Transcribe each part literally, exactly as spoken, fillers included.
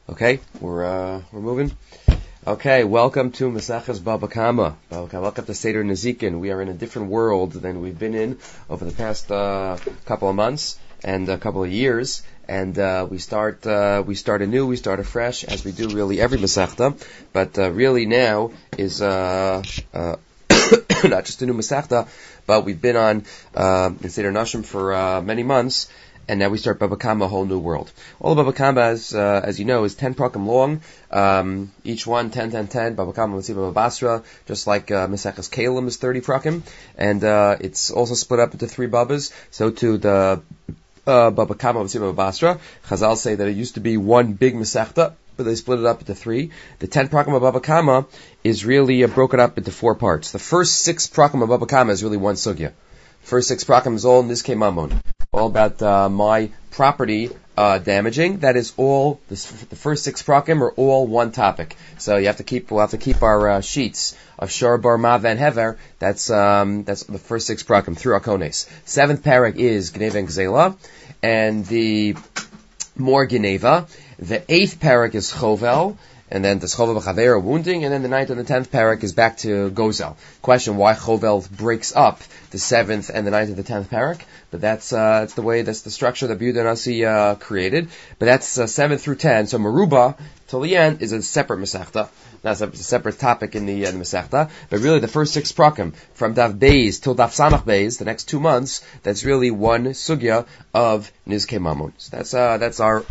Okay, we're uh, we're moving. Okay, welcome to Maseches Baba Kama. Welcome to Seder Nezikin. We are in a different world than we've been in over the past uh, couple of months and a couple of years. And uh, we start uh, we start anew, we start afresh, as we do really every Masechta. But uh, really now is uh, uh, not just a new Masechta, but we've been on uh, in Seder Nashim for uh, many months. And now we start Baba Kama, a whole new world. All of Baba Kama, is, uh, as you know, is ten prakim long. Um, each one, ten, ten, ten. Baba Kama, Mitzvah, Baba Basra, just like uh, Maseches Kalim is thirty prakim. And uh, it's also split up into three babas. So to the uh, Baba Kama, Mitzvah, Baba Basra, Chazal say that it used to be one big Masechta, but they split it up into three. The ten prakim of Baba Kama is really uh, broken up into four parts. The first six prakim of Baba Kama is really one sugya. First six prakim is all Nizkei Mamon. All about uh, my property uh, damaging. That is all. This, the first six prakim are all one topic. So you have to keep. We'll have to keep our uh, sheets of Shor, Bar, Mav, and Hever. That's um, that's the first six prakim through Akones. Seventh parak is Gneva and Gzela, and the more Geneva. The eighth parak is Chovel. And then the Chovel v'Chaver wounding, and then the ninth and the tenth parak is back to Gozel. Question: why Chovel breaks up the seventh and the ninth and the tenth parak? But that's uh, that's the way, that's the structure that Yehuda Nasi uh, created. But that's uh, seven through ten. So Meruba till the end is a separate Masechta. That's a separate topic in the, uh, the Masechta. But really, the first six prakim from Daf Beis till Daf Samach Beis, the next two months, that's really one sugya of Nizkei Mamon. So that's uh, that's our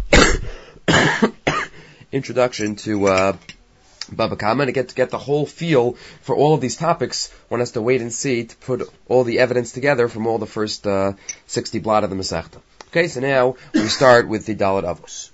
introduction to uh, Baba Kama. And to get to get the whole feel for all of these topics, one has to wait and see to put all the evidence together from all the first uh, sixty blot of the Masechta. Okay, so now we start with the Dalet Avos.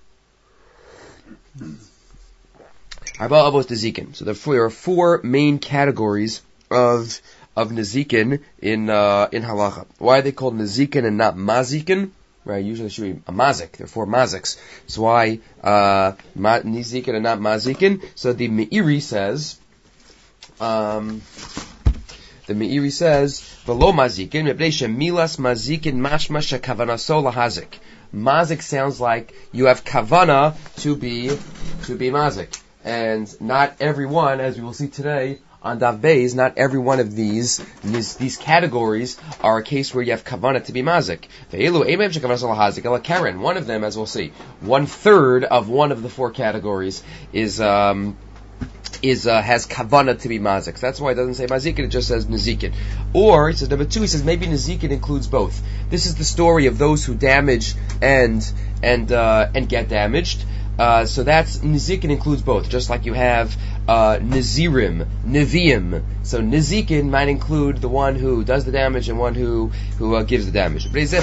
Arba Avos Nezikin. So there are four main categories of of Nezikin in uh, in Halacha. Why are they called Nezikin and not Mazikin? Right, usually it should be a mazik. There are four maziks. So why uh, ma- nizikin and not mazikin? So the Meiri says, um, the Meiri says, v'lo mazikin, mepnei shemilas mazikin mashma shekavanaso lahazik. Mazik sounds like you have kavana to be to be mazik, and not everyone, as we will see today on Daf Beis, not every one of these, these these categories are a case where you have kavanah to be mazik. Karen, one of them, as we'll see, one third of one of the four categories is um, is uh, has kavanah to be mazik. That's why it doesn't say mazikin; it just says nezikin. Or he says number two, he says maybe nezikin includes both. This is the story of those who damage and and uh, and get damaged. Uh, so that's nezikin includes both, just like you have uh, Nazirim, Neviim. So Nezikin might include the one who does the damage and one who who uh, gives the damage. Hope this is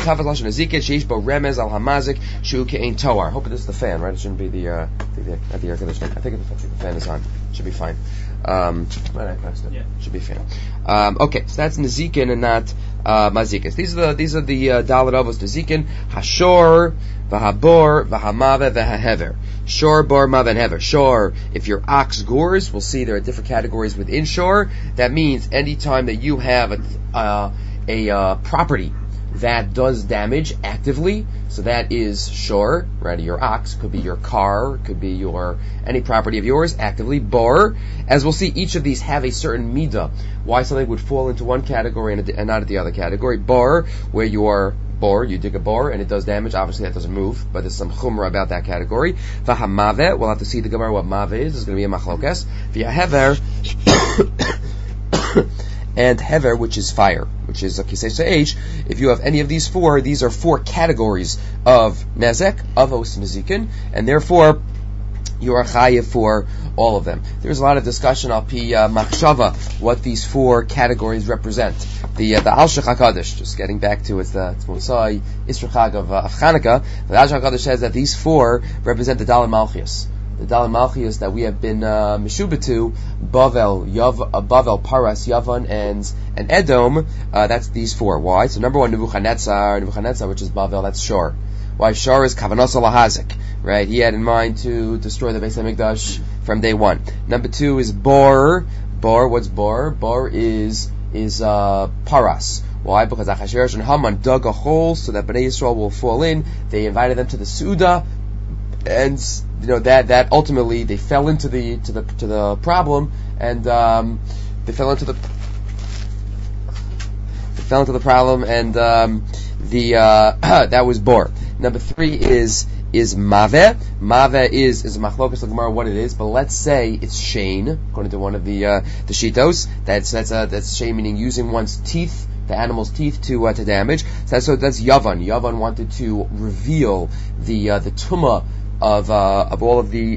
the fan, right? It shouldn't be the uh, the, not the air conditioning. I think the, the fan is on. It should be fine. Um, yeah. Should be fan. Um, okay, so that's Nezikin and not uh, Mazikin. These are the these are the uh, Dalet Avos Nezikin. Hashor, Vahabor, Vahamave, Vahahever. Shor, Bor, Mav, and Hever. Shor, if your ox gores, we'll see there are different categories within Shor. That means anytime that you have a, uh, a uh, property that does damage actively, so that is Shor, right? Your ox, could be your car, could be your any property of yours actively. Bor, as we'll see, each of these have a certain midah. Why something would fall into one category and, and not at the other category. Bor, where you are bor, you dig a bor and it does damage. Obviously that doesn't move, but there's some chumrah about that category. V'hamave, we'll have to see the Gemara what mave is. There's going to be a machlokes. V'yahever, and hever, which is fire, which is a kisei H. If you have any of these four, these are four categories of nezek, avos nezikin, and therefore you are chayiv for all of them. There's a lot of discussion al pi uh, machshava what these four categories represent. The uh, the Al Shech HaKadosh, just getting back to its uh, Mosai Isra Chag of, uh, of Chanukah, the Al Shech HaKadosh says that these four represent the Daled Malchias. The Daled Malchias that we have been uh, Meshubah to, Bavel, Yav, uh, Bavel, Paras, Yavan, and and Edom. Uh, that's these four. Why? So number one, Nebuchadnezzar, Nebuchadnezzar, which is Bavel, that's Shor. Why Shor is Kavanos Lahazik, right? He had in mind to destroy the Beis HaMikdash from day one. Number two is Bor. Bor, what's Bor? Bor is is uh, Paras. Why? Because Achashverosh and Haman dug a hole so that Bnei Yisrael will fall in. They invited them to the Suda, and you know that that ultimately they fell into the to the to the problem, and um, they fell into the they fell into the problem, and um, the uh, that was bor. Number three is is maveh. Maveh is is a machlokas l'gemara what it is, but let's say it's shein, according to one of the uh, the shitos. That's that's uh, that's shein, meaning using one's teeth, the animal's teeth, to uh, to damage. So that's, so that's Yavan. Yavan wanted to reveal the uh, the tumah of uh, of all of the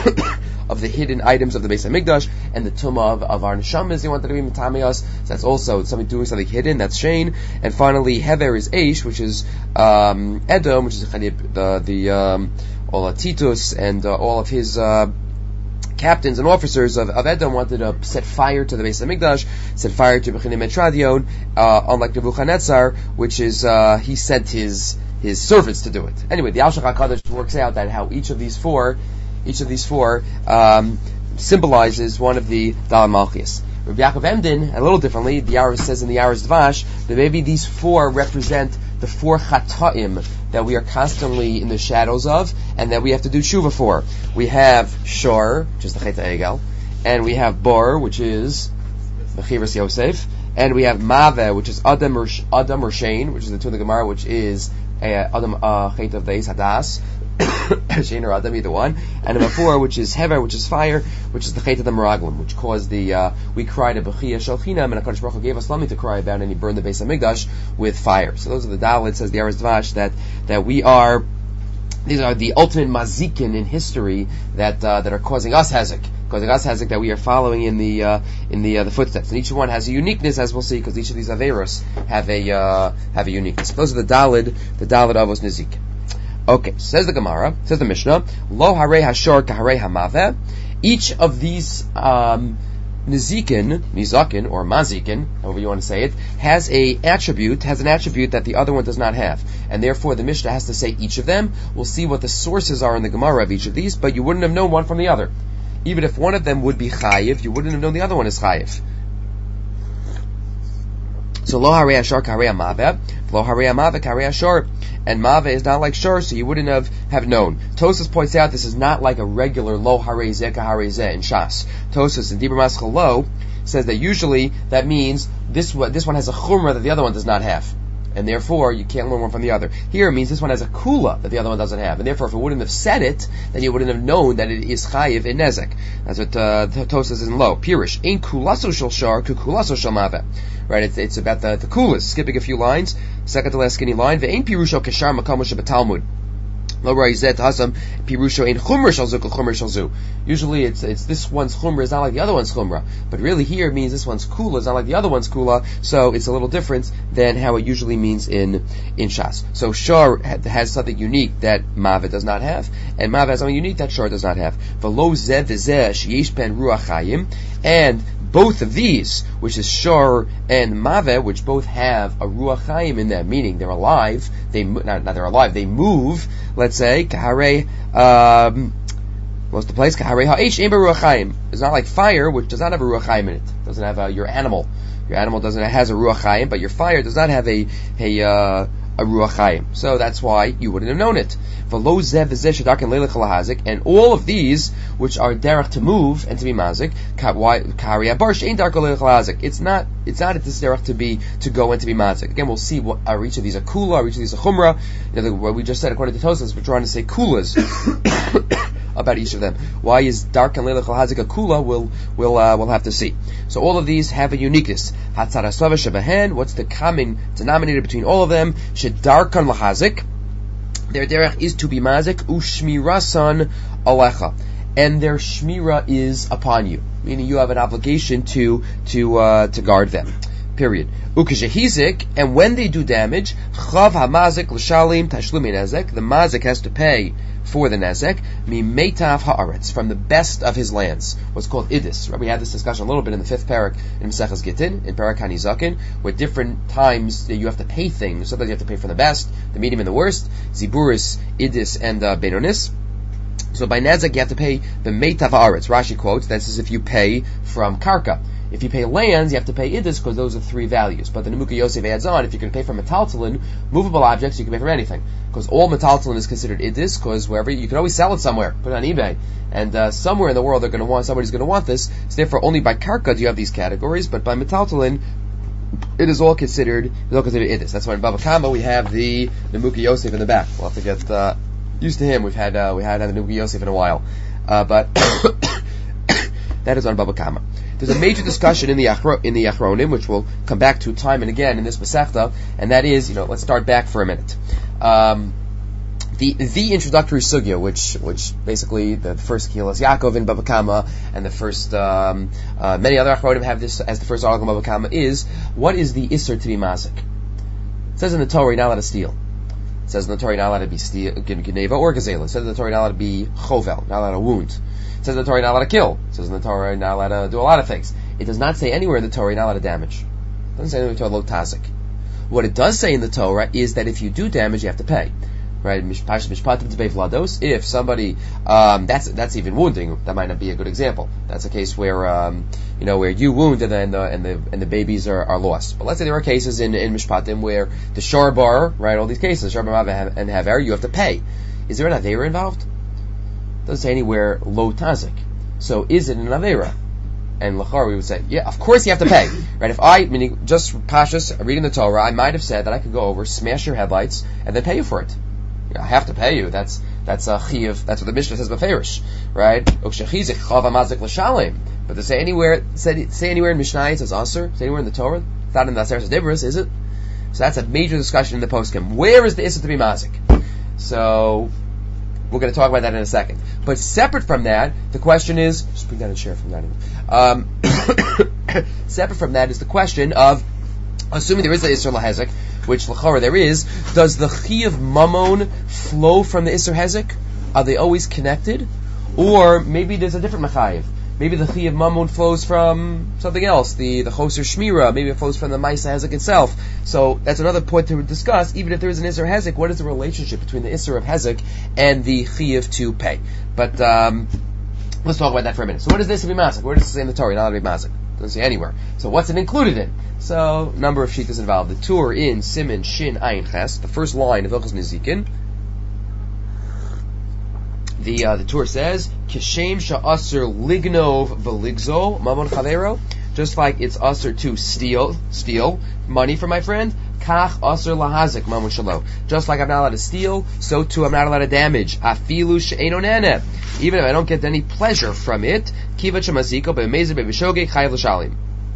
of the hidden items of the Beis Hamikdash, and the tumah of, of our neshamas. He wanted to be mitamios. So that's also something doing something hidden. That's shein. And finally, hever is eish, which is um, Edom, which is the the um, all of Titus and uh, all of his uh, captains and officers of, of Edom wanted to set fire to the Beis Hamikdash, set fire to Bechinim Etradion, uh, unlike Nebuchadnezzar, which is uh, he sent his his servants to do it. Anyway, the Al Shach HaKadosh works out that how each of these four Each of these four um, symbolizes one of the Daled Malchias. Rabbi Yaakov Emden, a little differently, the Aris says in the Aris Dvash that maybe these four represent the four chata'im that we are constantly in the shadows of, and that we have to do tshuva for. We have Shor, which is the Chet HaEgel, and we have Bor, which is the Chivas Yosef, and we have Maveh, which is Adam or Adam or Shein, which is the two of the Gemara, which is uh, Adam uh, Chet of the Eis Hadas. Shein or Adam, either one. And number four, which is Hever, which is fire, which is the Chet of the Meraglim, which caused the, uh, we cried a Bechiyah Shel Chinam, and HaKadosh Baruch Hu gave us Lami to cry about, and he burned the Beis Hamikdash with fire. So those are the Dalet, says the Aris Dvash, that, that we are, these are the ultimate mazikin in history that, uh, that are causing us hezek. Causing us hezek, that we are following in the, uh, in the, uh, the footsteps. And each one has a uniqueness, as we'll see, because each of these Averos have a, uh, have a uniqueness. Those are the Dalet, the Dalet Avos Nizik. Okay, says the Gemara, says the Mishnah, Lo harei hashor kaharei hamaveh. Each of these um, nizikin, mizakin or mazikin, however you want to say it, has a attribute, has an attribute that the other one does not have, and therefore the Mishnah has to say each of them. We'll see what the sources are in the Gemara of each of these, but you wouldn't have known one from the other. Even if one of them would be chayiv, you wouldn't have known the other one is chayiv. So lo harei hashor kaharei hamaveh, lo harei hamaveh kaharei hashor. And Maveh is not like Shor, so you wouldn't have, have known. Tosas points out this is not like a regular Lo Harei Zeh Kaharei Zeh in Shas. Tosas in Dibur Maschal Lo says that usually that means this one, this one has a chumrah that the other one does not have. And therefore, you can't learn one from the other. Here it means this one has a kula that the other one doesn't have. And therefore, if it wouldn't have said it, then you wouldn't have known that it is chayiv in nezek. That's what uh, Tosas is in Lo. Pirish. Ein kulaso shel Shor, ku kulaso shel Maveh. Right, it's, it's about the, the kulas, skipping a few lines, second to last skinny line. Ve'ein pirusho keshar makam shebetalmud. Lo ra'izet hasam pirusho ein chumra shel zu chumra shel zu. Usually it's it's this one's chumra is not like the other one's chumra, but really here it means this one's kula is not like the other one's kula, so it's a little different than how it usually means in in Shas. So Shor has something unique that Maveh does not have, and Maveh has something unique that Shor does not have. V'lo zeh v'zeh sheyesh ben ruach chayim, and both of these, which is Shor and Maveh, which both have a Ruach Chaim in them, meaning they're alive, they not, not they're alive, they move, let's say, Kaharei, um, what's the place? Kaharei Ha'esh Ein Ruach Chaim. It's not like fire, which does not have a Ruach Chaim in it. It doesn't have a, your animal. Your animal doesn't, it has a Ruach Chaim, but your fire does not have a, a, uh, a Ruach Chaim. So that's why you wouldn't have known it. And all of these, which are derech to move and to be mazik, it's not, it's not this derech to be, to go and to be mazik. Again, we'll see what are each of these a kula, are each of these a chumrah. You know, what we just said, according to Tosas, we're trying to say kulas about each of them. Why is dark and leilach hazik a kula? We'll, we'll, uh, we'll have to see. So all of these have a uniqueness. What's the common denominator between all of them? Shedarkan lahazik. Their derech is to be mazik, ushmirasan alecha, and their shmira is upon you, meaning you have an obligation to to uh, to guard them. Period. Ukeshehizik, and when they do damage, chav hamazik l'shalim tashlumi nezek. The mazik has to pay for the nezek mimeitav haaretz, from the best of his lands. What's called idis. Right? We had this discussion a little bit in the fifth parak in Maseches Gittin, in Parak Hanizakin, where different times you have to pay things. Sometimes you have to pay for the best, the medium, and the worst. Ziburis, idis, and uh, benonis. So by nezek you have to pay the meitav haaretz. Rashi quotes, that's as if you pay from karka. If you pay lands, you have to pay idus because those are three values. But the Nemuka Yosef adds on, if you can pay from metaltalin, movable objects, you can pay from anything. Because all metaltalin is considered idus, because wherever, you can always sell it somewhere, put it on eBay. And uh, somewhere in the world they're going to want, somebody's going to want this. So therefore only by karka do you have these categories, but by metaltalin, it is all considered, it is all considered idus. That's why in Baba Kama we have the Nemuka Yosef in the back. We'll have to get uh, used to him. We've had, uh, we had the Nemuka Yosef in a while. Uh, but that is on Baba Kama. There's a major discussion in the Achro, in the Achronim, which we'll come back to time and again in this Masechta, and that is, you know, let's start back for a minute. Um, the the introductory sugya, which which basically the first Kilas Yaakov in Baba Kama, and the first um, uh, many other Achronim have this as the first article in Baba Kama, is what is the Isser to be Mazik? It says in the Torah you're not allowed to steal. It says in the Torah you're not allowed to be steal, Geneva or Gazela. It says in the Torah you're not allowed to be Chovel, not allowed to wound. It says in the Torah you're not allowed to kill. It says in the Torah you're not allowed to do a lot of things. It does not say anywhere in the Torah you're not allowed to damage. It doesn't say anywhere in the Torah lo tazik. What it does say in the Torah is that if you do damage, you have to pay. Right? If somebody, um, that's that's even wounding. That might not be a good example. That's a case where, um, you know, where you wound and then the and the and the babies are, are lost. But let's say there are cases in in mishpatim where the sharbar, right? All these cases, sharbar and haver, you have to pay. Is there an aveira involved? It doesn't say anywhere lo tazik. So is it an aveira? And lachar, we would say, yeah, of course you have to pay, right? If I, meaning just pashas reading the Torah, I might have said that I could go over, smash your headlights, and then pay you for it. I have to pay you. That's that's a chiyuv. That's what the Mishnah says beferish, right? But to say anywhere, say, say anywhere in Mishnah it says aser. Say anywhere in the Torah, it's not in the Aseret Dibros, is it? So that's a major discussion in the poskim. Where is the issa to be mazik? So we're going to talk about that in a second. But separate from that, the question is, just bring down a chair from that. Um, separate from that is the question of, assuming there is the Isser LaHezek, which l'chora there is, does the Chi of Mammon flow from the Isser Hezek? Are they always connected? Or maybe there's a different Machayev. Maybe the Chi of Mammon flows from something else, the, the Choser Shmira, maybe it flows from the Maisa Hezek itself. So that's another point to discuss. Even if there is an Isser Hezek, what is the relationship between the Isser of Hezek and the Chi of to pay? But um, let's talk about that for a minute. So what is this to be Mazik? Where does it say in the Torah? Not to be Mazik. Doesn't say anywhere. So what's it included in? So, number of shittas involved. The Tur in Siman Shin Ayin Ches, the first line of Hilchos Nezikin. The uh, the Tur says, Kishem sha'aser lignov v'ligzol mamon chavero. Just like it's aser to steal, steal money from my friend. Kach aser lahazik mamon shalo. Just like I'm not allowed to steal, so too I'm not allowed to damage. Afilu she'eno nene. Even if I don't get any pleasure from it, kivat shemaziko be'mezer be'vishoge chayav l'shalim.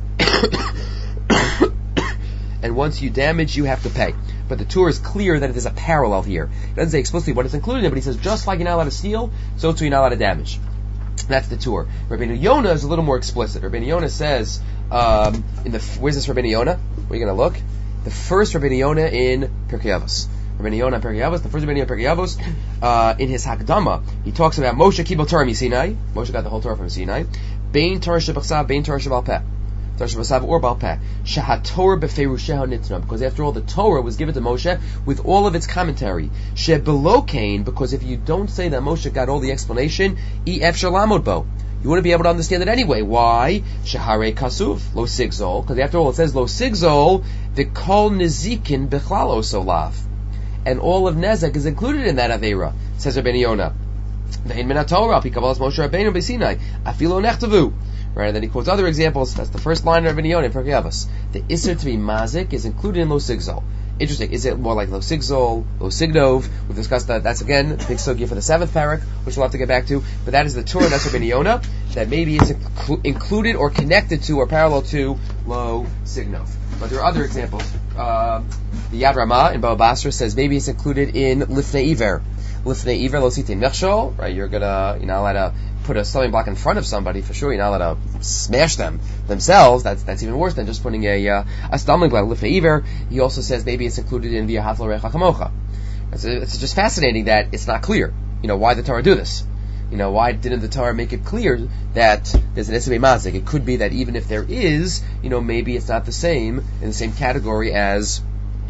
And once you damage, you have to pay. But the Torah is clear that there's a parallel here. It doesn't say explicitly what it's included in, but he says just like you're not allowed to steal, so too you're not allowed to damage. That's the Torah. Rabbeinu Yonah is a little more explicit. Rabbeinu Yonah says, um, in the where's this Rabbeinu Yonah? Where are you going to look? The first Rabbeinu Yonah in Pirkei Avos. Rabbeinu Yonah in Pirkei Avos, the first Rabbeinu Yonah in Pirkei Avos, uh, in his Hakdama, he talks about Moshe Kibel Torah Sinai. Moshe got the whole Torah from Sinai. Bein Torah Shebachsav, Bein Torah Shebal Peh. Or Balpeh, Shahatorah Beferusheha Nitna, because after all, the Torah was given to Moshe with all of its commentary. Shebelokain, because if you don't say that Moshe got all the explanation, Ef Shalamod Bo, you wouldn't be able to understand it anyway. Why? Shahare Kasuv, Lo Sigzol, because after all, it says Lo Sigzol, the Kol Nezikin Bechlalo Solav, and all of Nezek is included in that Aveira. Says Rabbeinu Yonah. Ve'in min haTorah, Pikavalas Moshe Rabbeinu B'Sinai, Afilo Nechtavu. Right, and then he quotes other examples. That's the first line of Rabbeinu Yonah in Pirkei Avos. The Isser to be mazik is included in Lo Sigzol. Interesting. Is it more like Lo Sigzol, Lo Signov? We've discussed that. That's again big sugya for the seventh parak, which we'll have to get back to. But that is the Torah. That's Rabbeinu Yonah. That maybe it's inclu- included or connected to or parallel to Lo Signov. But there are other examples. Uh, the Yad Ramah in Baba Basra says maybe it's included in Lifnei Iver. Lifnei Iver Lo Sitin Mechshol. Right, you're gonna you're not allowed to put a stumbling block in front of somebody for sure. You're not allowed to smash them themselves. That's that's even worse than just putting a uh, a stumbling block. Lifnei Iver. He also says maybe it's included in V'ahavta l'recha kamocha. It's, it's just fascinating that it's not clear. You know, why did the Torah do this? You know, why didn't the Torah make it clear that there's an Isser Mazik? It could be that even if there is, you know, maybe it's not the same in the same category as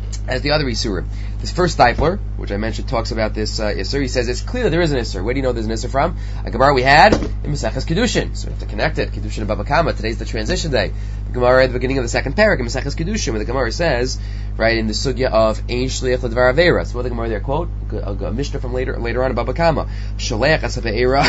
as the other Isurim. This first Steipler, which I mentioned, talks about this uh, Isur. He says it's clear that there is an Isur. Where do you know there's an Isur from? A Gemara we had in Maseches Kedushin. So we have to connect it. Kedushin and Baba Kama. Today's the transition day. The Gemara at the beginning of the second parak in Maseches Kedushin, where the Gemara says, right, in the sugya of Ein Shliach L'Dvar Aveira. So what the Gemara there quote? A, a, a Mishnah from later later on in Baba Kama. Shalech Asaf Eira.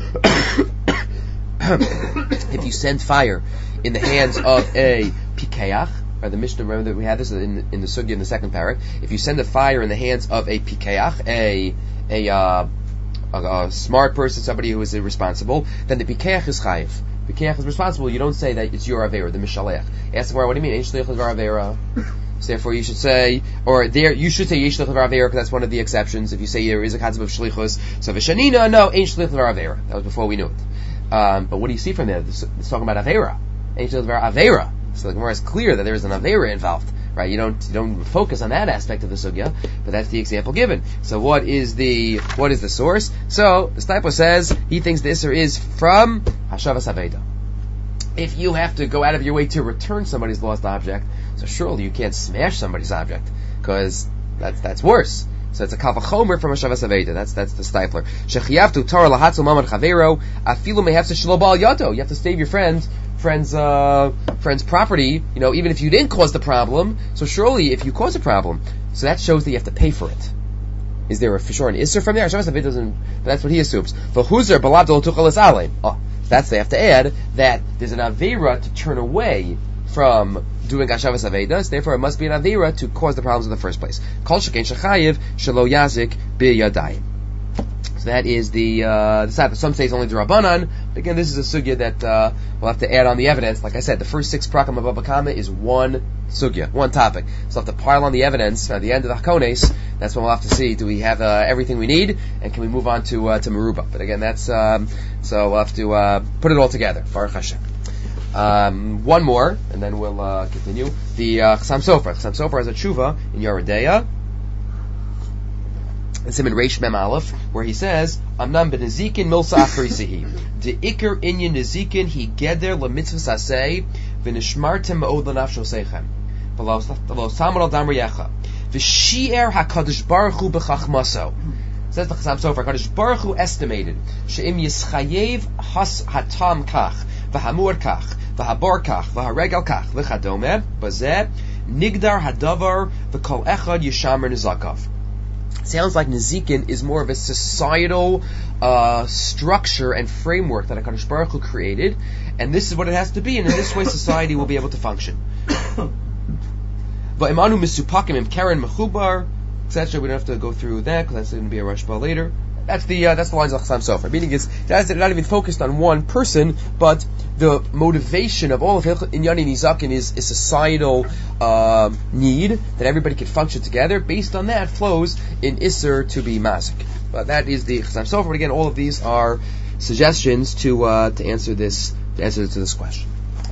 If you send fire in the hands of a Pikeach, or the Mishnah, remember that we had this in, in the sugya in the second parak. If you send a fire in the hands of a pikeach, a a, uh, a a smart person, somebody who is irresponsible, then the pikeach is chayiv. Pikeach is responsible. You don't say that it's your avera, the mishalech. Ask the Gemara, what do you mean? Ein shliach l'dvar avera. So therefore, you should say, or there, you should say yesh shliach l'dvar avera, because that's one of the exceptions. If you say there is a concept of shlichus, so v'shanina, no, ein shliach l'dvar avera. That was before we knew it. Um, but what do you see from there? It's, it's talking about avera. Ein shliach l'dvar avera. So the Gemara is clear that there is an Aveira involved, right? You don't you don't focus on that aspect of the sugya, but that's the example given. So what is the what is the source? So the Steipler says he thinks the Isser is from Hashavas Aveda. If you have to go out of your way to return somebody's lost object, so surely you can't smash somebody's object, because that's that's worse. So it's a kavachomer from Hashavas Aveda. That's that's the Steipler. Shechiyavtu Torah lahatzu mamad chavero afilu mehafse shelo bal yato. You have to save your friend. friend's uh, friend's property, you know, even if you didn't cause the problem. So surely, if you cause a problem, so that shows that you have to pay for it. Is there a for sure an isser from there? It doesn't. But that's what he assumes. For huzer balabdol tuchalas alein. Oh, that's they have to add that there's an avera to turn away from doing Hashavas Avedas. Therefore, it must be an avera to cause the problems in the first place. Kol shekain shechayiv shelo yazik biyadayim. So that is the uh, the side. Some say it's only the Rabbanan. But again, this is a sugya that uh, we'll have to add on the evidence. Like I said, the first six prakim of Baba Kama is one sugya, one topic. So we'll have to pile on the evidence at the end of the Hakones. That's when we'll have to see, do we have uh, everything we need, and can we move on to uh, to Meruba? But again, that's um, so we'll have to uh, put it all together. Baruch Hashem. Um, one more, and then we'll uh, continue. The uh, Chassam Sofer. Chassam Sofer has a tshuva in Yoredeya. It's him in Reish Mem Aleph, where he says, "Amnam ben Nezikin milsa afrisihi, de ikar inyan Nezikin he geder lemitzvah saseh v'nishmartem me'od l'nafsho seichem v'lo samar al damar yecha v'shi'er hakadosh baruch hu b'chachmaso." Says the Chassam Sofer, Hakadosh Baruch Hu estimated she'im yischayev has hatam kach v'hamur kach v'habor kach v'haregel kach v'chadome bazeh nigdar hadavar v'kol echad yishamer nizakav. Sounds like Nezikin is more of a societal uh, structure and framework that HaKadosh Baruch Hu created, and this is what it has to be, and in this way society will be able to function. But Imanu Misupakim Im Karen Mechubar, et cetera. We don't have to go through that because that's going to be a Rashba later. That's the uh, that's the lines of Chassam Sofer. Meaning it's that's not even focused on one person, but the motivation of all of Inyani Nizakin is a societal uh, need that everybody can function together. Based on that flows in Isser to be Mazik. But that is the Chassam Sofer. But again, all of these are suggestions to uh, to answer this to answer to this question.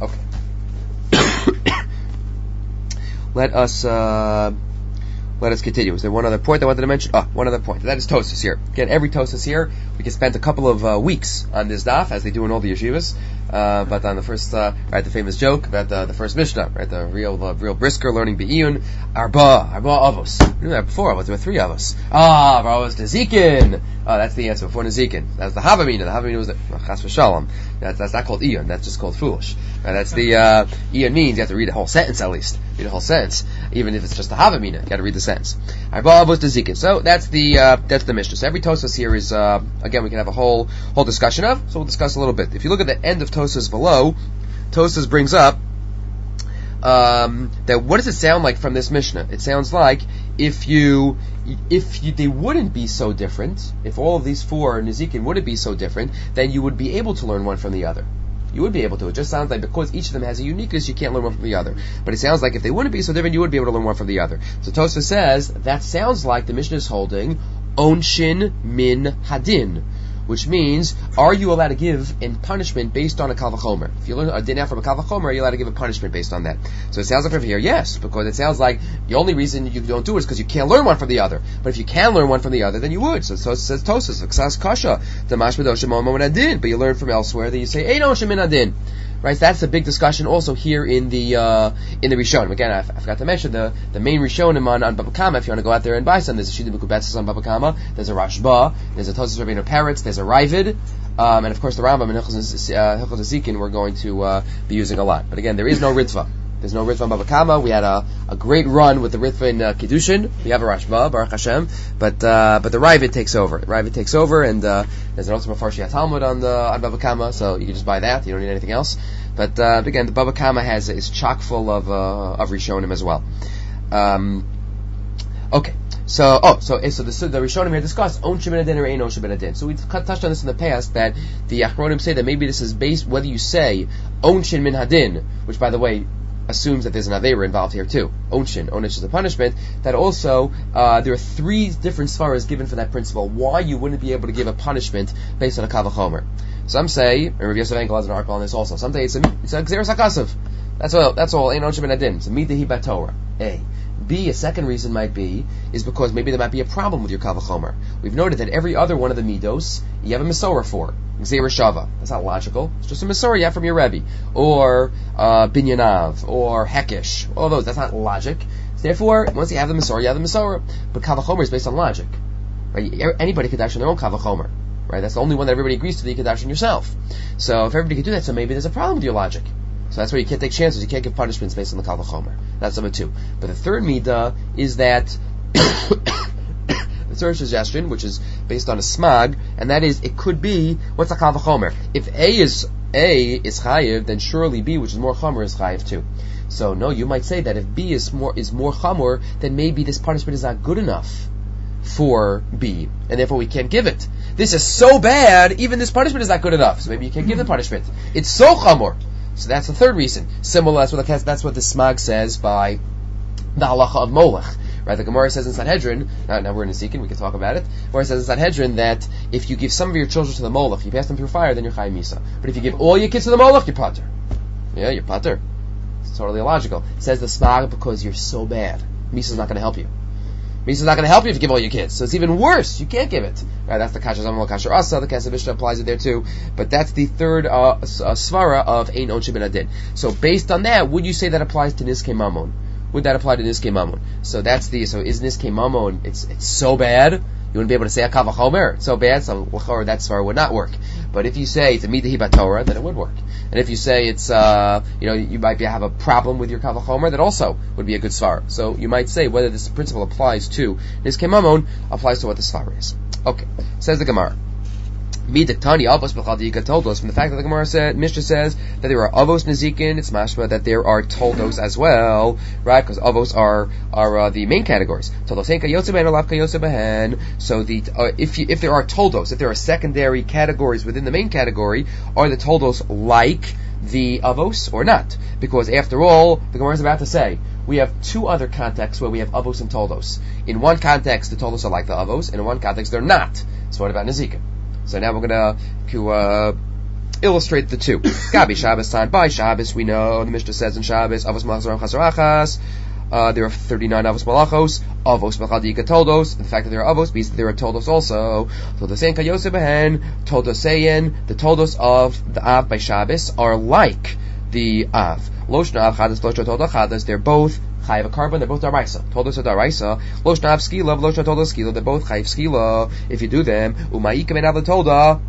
Okay. Let us. Uh, Let us continue. Is there one other point I wanted to mention? Oh, one other point. That is Tosas here. Again, every Tosas here, we can spend a couple of uh, weeks on this daf, as they do in all the yeshivas. Uh, but on the first, uh, right, the famous joke about uh, the first Mishnah, right, the real, uh, real brisker learning Be'iyun, Arba, Arba Avos. We knew that before, but there were three of us. Ah, Avos Nezikin. Oh, that's the answer before Nezikin. That's the Havamina. The Havamina was the Chas v'Shalom. That's, that's not called Iyun. That's just called foolish. Right, that's the, uh, Iyun means you have to read the whole sentence at least. Read the whole sentence. Even if it's just a Havamina, you got to read the sentence. Arba Avos Nezikin. So that's the, uh, that's the Mishnah. So every Tosas here is, uh, again, we can have a whole, whole discussion of, so we'll discuss a little bit. If you look at the end of Tosas below, Tosas brings up um, that what does it sound like from this Mishnah? It sounds like if you, if you, they wouldn't be so different, if all of these four Nezikin wouldn't be so different, then you would be able to learn one from the other. You would be able to. It just sounds like because each of them has a uniqueness, you can't learn one from the other. But it sounds like if they wouldn't be so different, you would be able to learn one from the other. So Tosas says that sounds like the Mishnah is holding Onshin min hadin, which means, are you allowed to give in punishment based on a kal v'chomer? If you learn a din from a kal v'chomer, are you allowed to give a punishment based on that? So it sounds like from here, yes, because it sounds like the only reason you don't do it is because you can't learn one from the other. But if you can learn one from the other, then you would. So, so it says Tosas, v'ksas kasha, damash b'doshim momon adin, but you learn from elsewhere that you say, ein oshim min adin. Right, so that's a big discussion also here in the uh, in the Rishonim. Again, I, f- I forgot to mention the, the main Rishonim on, on Baba Kama. If you want to go out there and buy some, there's a Shida Mekubetzes on Baba Kama, there's a Rashba, there's a Tosas Rabbeinu Peretz, there's a Ravid, um, and of course the Rambam and Hilchos uh, Zikin we're going to uh, be using a lot. But again, there is no Ritva. There's no Ritva on Baba Kama. We had a, a great run with the Ritva in uh, Kiddushin. We have a Rashba, Baruch Hashem, but uh, but the Ravid takes over. Ravid takes over, and uh, there's an Otzma Farshi Talmud on the on Baba Kama, so you can just buy that. You don't need anything else. But uh, again, the Baba Kama has is chock full of uh, of Rishonim as well. Um, okay, so oh, so so the, the Rishonim here discuss on Shebin Adin or Ein on Shebin Adin. So we touched on this in the past that the Achronim say that maybe this is based whether you say Onshin Min Hadin, which by the way assumes that there's an Aveira involved here too. Onshin, Onish is a punishment. That also uh, there are three different svaras given for that principle. Why you wouldn't be able to give a punishment based on a Kavachomer. Some say, and Rav Yosef Enkel has an article on this also. Some say it's a it's a Gzeres HaKasav. That's all. That's all. Ein Onshin Ben Adin. It's a Midahi Batorah. A. B. A second reason might be is because maybe there might be a problem with your Kavachomer. We've noted that every other one of the midos you have a Mesorah for. Gzeres Shava. That's not logical. It's just a Mesorah you have from your Rebbe, or uh, Binyanav, or Hekesh. All those. That's not logic. Therefore, once you have the Mesorah, you have the Mesorah. But Kavachomer is based on logic. Right? Anybody could dash on their own Kavachomer. Right, that's the only one that everybody agrees to, that you can dash on yourself. So if everybody could do that, so maybe there's a problem with your logic. So that's why you can't take chances. You can't give punishments based on the Kal V'chomer. That's number two. But the third midah is that the third suggestion, which is based on a smag, and that is it could be what's a Kal V'chomer. If A is A is chayiv, then surely B, which is more chomer, is chayiv too. So no, you might say that if B is more is more chomer, then maybe this punishment is not good enough for B, and therefore we can't give it. This is so bad, even this punishment is not good enough, so maybe you can't give the punishment. It's so chamor. So that's the third reason. Similar, that's what the, that's what the Smag says by the halacha of Molech. Right, the Gemara says in Sanhedrin, now, now we're in a Zikin, we can talk about it. The Gemara says in Sanhedrin that if you give some of your children to the Molech, you pass them through fire, then you're Chai Misa. But if you give all your kids to the Molech, you're Pater. Yeah, you're Pater. It's totally illogical. It says the Smag because you're so bad. Misa's not going to help you. Misa's not going to help you if you give all your kids. So it's even worse. You can't give it. Right, that's the Kasher Zamal Kasher Asa. The Kesef Mishnah applies it there too. But that's the third uh, uh, svara of Ein Onshe Ben Adin. So based on that, would you say that applies to Niskei Mamon? Would that apply to Niskei Mamon? So that's the, so is Niskei Mamon, it's it's so bad, you wouldn't be able to say a Kavachomer. It's so bad, so or that svara would not work. But if you say it's a Midahi Batorah, then it would work. And if you say it's, uh, you know, you might be, have a problem with your Kavachomer, that also would be a good svara. So you might say whether this principle applies to Niskei Mamon, applies to what the svara is. Okay, says the Gemara. Midaktani avos b'chadika toldos. From the fact that the Gemara said, Mishnah says that there are avos nezikin, it's mashma that there are toldos as well, right? Because avos are are uh, the main categories. Toldos henka yotze behen or lavka yotze behen. So the uh, if you, if there are toldos, if there are secondary categories within the main category, are the toldos like the avos or not? Because after all, the Gemara is about to say, we have two other contexts where we have avos and toldos. In one context, the toldos are like the avos, and in one context, they're not. So what about nezikin? So now we're going to uh, illustrate the two. Gabi Shabbos time. By Shabbos, we know the Mishnah says in Shabbos, Avos Malachos Chasar Achas. Uh, there are thirty-nine Avos Malachos. Avos Malchadika Toldos. The fact that there are Avos means that there are Toldos also. Toldosein Kayose Behen. Toldosein. The Toldos of the Av by Shabbos are like the Av. Loshna Av Chadas, Loshna Tolda Chadas. They're both Chayiv a carbon, they're both daraisa. Toldos are daraisa. Loshna av skila, loshna toldos skila, they're both chayiv skila. If you do them, umayika ben av tolda.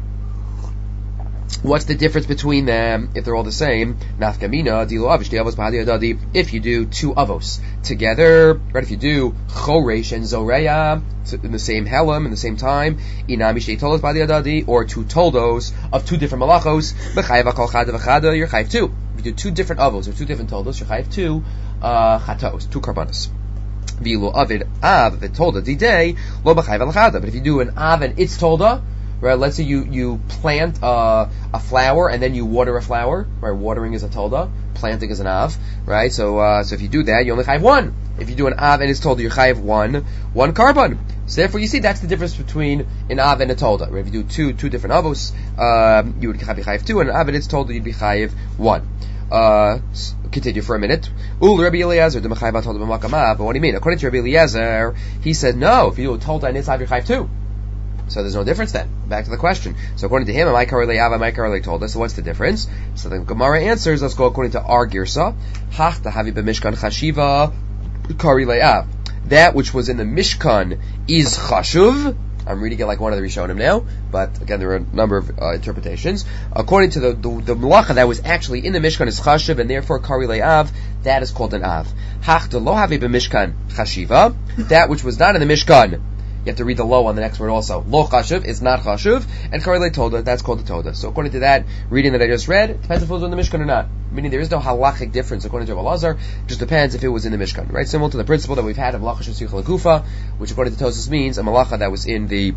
What's the difference between them if they're all the same? Nafkamina, dilo avish, avos bahadi adadi. If you do two avos together, right? If you do choresh and zoreya in the same helam, in the same time, inami shtei toldos bahadi adadi, or two toldos of two different malachos, b'chayiv akol chada v'chada, you're chayiv two. If you do two different avos or two different toldos, you're chayiv two. Uh, chatos, two karbanos. V'ilo avid av v'tolda diday lo b'chayv al-chada. But if you do an av and it's tolda, right? Let's say you you plant uh, a flower and then you water a flower, right? Watering is a tolda, planting is an av, right? So uh, so if you do that, you only chayiv one. If you do an av and it's tolda, you chayiv one one carbon. So therefore, you see that's the difference between an av and a tolda. Right? If you do two two different avos, um, you would be chayiv two, and an av and it's tolda, you'd be chayiv one. Uh, continue for a minute. Ul Rabbi Eliezer, but what do you mean? According to Rabbi Eliezer, he said no. If you do a tolda and it's av, you're chayiv two. So there's no difference then. Back to the question. So according to him, Amai Kari Le'av, Amai Kari told us. So what's the difference? So the Gemara answers, let's go according to our Girsa. Hach Tahavi B'Mishkan Chashiva Kari Le'av. That which was in the Mishkan is Chashuv. I'm reading it like one of the Rishonim now, but again, there are a number of uh, interpretations. According to the, the the Malacha that was actually in the Mishkan is Chashuv, and therefore Kari Le'av, that is called an Av. Hach Lo Havi B'Mishkan Chashiva. That which was not in the Mishkan, you have to read the lo on the next word also. Lo chashuv is not chashuv, and Kari Le Toda, that's called the Toda. So according to that reading that I just read, it depends if it was in the Mishkan or not. Meaning there is no halachic difference according to Rav Elazar, it just depends if it was in the Mishkan. Right? Similar to the principle that we've had of Malacha Shesichel Gufa, which according to Tosfos means a Malacha that was in the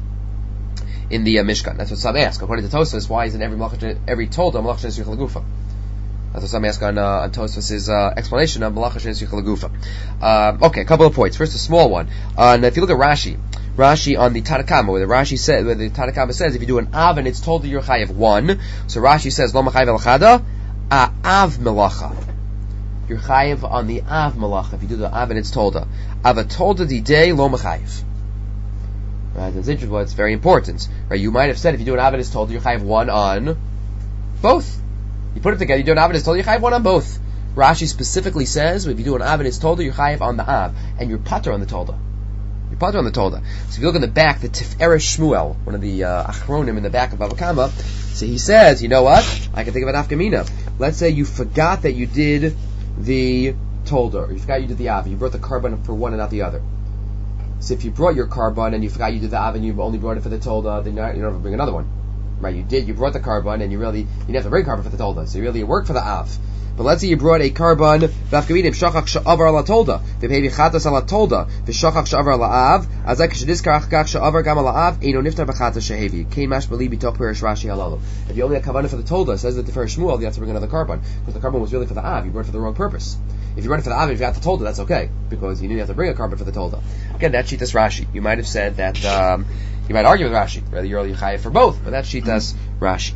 in the uh, Mishkan. That's what some ask. According to Tosfos, why isn't every Malacha, every Toda Malacha Shesichel Gufa? That's what some ask on, uh, on Tosfos' uh, explanation of Malacha Shesichel Gufa. Uh, okay, a couple of points. First, a small one. Uh, and if you look at Rashi, Rashi on the Tanakama, where the Rashi said, where the Tanakama says, if you do an Av and it's told that you're chayav one, so Rashi says, Lo Machayev El Chada, Av Melacha. You're chayav on the Av Melacha, if you do the Av and it's told her. Ava tolda di day, Lo Machayev. Right, that's interesting, well, it's very important. Right, you might have said, if you do an Av and it's told, you're chayav one on both. You put it together, you do an Av and it's told, you're chayav one on both. Rashi specifically says, if you do an Av and it's told, you're chayav on the Av, and you're pater on the Tolda. You're pater on the Tolda. So if you look in the back, the Tiferes Shmuel, one of the uh, Achronim in the back of Bava Kama, so he says, you know what? I can think of an Afkamina. Let's say you forgot that you did the Tolda, or you forgot you did the Av, you brought the carbon for one and not the other. So if you brought your carbon and you forgot you did the Av and you only brought it for the Tolda, then you don't have to bring another one. Right? You did, you brought the carbon and you really, you didn't have to bring carbon for the Tolda, so you really worked for the Av. But let's say you brought a carbon, v'afkamidim, shachach sha'avar ala tolda, v'pevi chatas ala tolda, v'shachach sha'avar ala av, azak sh'dizkarach kach sha'avar gam ala av, eino niftar b'chatas shehevi. Kein mash b'li b'tok perish Rashi halalu. If you only have kavanah for the tolda, says that the Tiferes Shmuel, you have to bring another carbon, because the carbon was really for the av, you brought it for the wrong purpose. If you brought it for the av and if you got the tolda, that's okay, because you didn't have to bring a carbon for the tolda. Again, that's Shitas Rashi. You might have said that, um, you might argue with Rashi, whether you're only chayav for both, but that's Shitas Rashi.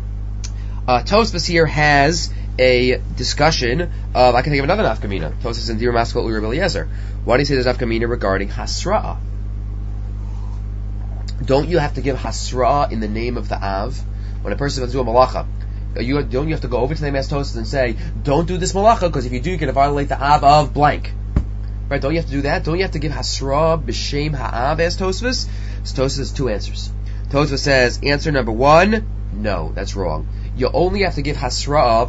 Uh, Tosfos here has a discussion of, I can think of another nafkamina. Tosfos in Dir Maskal Uri Eliezer. Why do you say there's nafkamina regarding hasra'a? Don't you have to give hasra'a in the name of the av? When a person is doing malacha, you, don't you have to go over to the Mas Tosfos and say, don't do this malacha, because if you do, you're going to violate the av of blank. Right? Don't you have to do that? Don't you have to give hasra'a b'shem ha'av as Tosfos? So Tosfos has two answers. Tosfos says, answer number one, no, that's wrong. You only have to give hasra'a,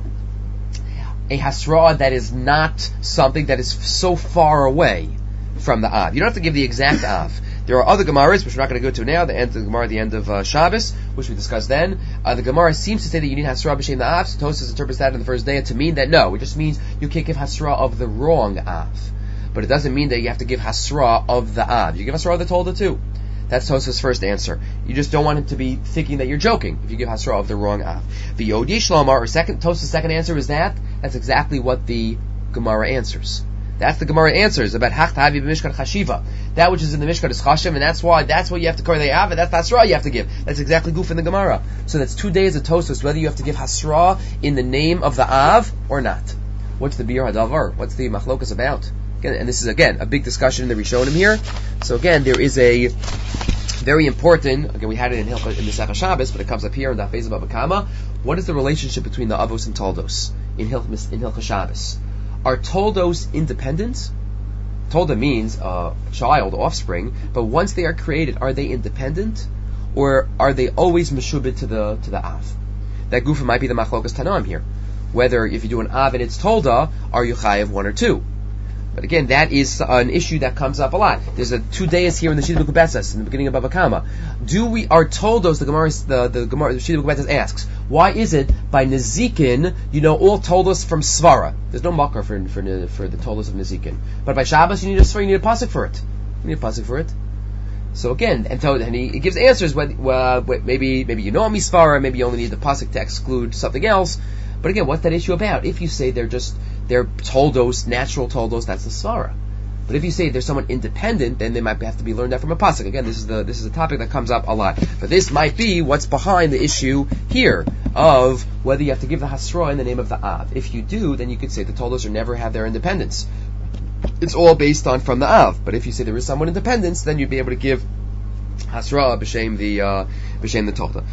a hasra'a that is not something that is so far away from the av. You don't have to give the exact av. There are other Gemaras, which we're not going to go to now, the end of the Gemara at the end of uh, Shabbos, which we discussed then. Uh, the Gemara seems to say that you need hasra'a b'shem the av, so Tosfos interprets that in the first day to mean that no, it just means you can't give hasra'a of the wrong av. But it doesn't mean that you have to give hasra'a of the av. You give hasra'a of the tolda too. That's Tosfos' first answer. You just don't want him to be thinking that you're joking if you give hasra'a of the wrong av. The Yodi Shlomar, or second, Tosfos' second answer is that. That's exactly what the Gemara answers. That's the Gemara answers about Hach Tahavi b'Mishkan Chashiva. That which is in the Mishkan is Chashiv, and that's why, that's what you have to call the av, and that's hasra'a you have to give. That's exactly goof in the Gemara. So that's two days of Tosfos, whether you have to give hasra'a in the name of the av or not. What's the Bir Hadavar? What's the Machlokas about? Again, and this is again a big discussion in the Rishonim here. So again, there is a very important. Again, we had it in Hilchah in the Sefer Shabbos, but it comes up here in the Daf Bava Kama. What is the relationship between the Avos and Toldos in Hilchah in Hilchah Shabbos? Are Toldos independent? Tolda means uh, child, offspring, but once they are created, are they independent, or are they always meshubit to the to the av? That gufa might be the Machlokas Tanam here. Whether if you do an av and it's Tolda, are you chayav one or two? But again, that is an issue that comes up a lot. There's a two days here in the Shita B'Kubesas, in the beginning of Bava Kama. Do we, are Toldos, the Gemara, the, the Gemara, the Shita B'Kubesas asks, why is it by Nezikin, you know, all Toldos from Svara? There's no makar for, for, for the Toldos of Nezikin. But by Shabbos, you need a Svara, you need a pasuk for it. You need a pasuk for it. So again, and, so, and he, he gives answers, when, well, maybe, maybe you know Misvara, maybe you only need the pasuk to exclude something else. But again, what's that issue about? If you say they're just, they're toldos, natural toldos, that's the svara. But if you say there's someone independent, then they might have to be learned out from a pasuk. Again, this is the this is a topic that comes up a lot. But this might be what's behind the issue here of whether you have to give the hasra in the name of the av. If you do, then you could say the toldos are never have their independence. It's all based on from the av. But if you say there is someone independence, then you'd be able to give Hasra b'shem the uh, b'shem the Tochta.